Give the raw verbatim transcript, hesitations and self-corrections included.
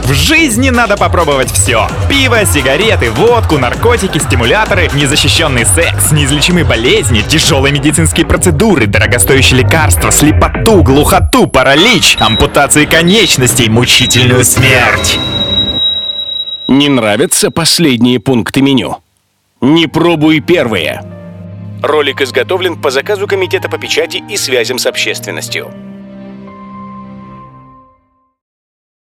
В жизни надо попробовать все. Пиво, сигареты, водку, наркотики, стимуляторы, незащищенный секс, неизлечимые болезни, тяжелые медицинские процедуры, дорогостоящие лекарства, слепоту, глухоту, паралич, ампутации конечностей, мучительную смерть. Не нравятся последние пункты меню? Не пробуй первые. Ролик изготовлен по заказу Комитета по печати и связям с общественностью.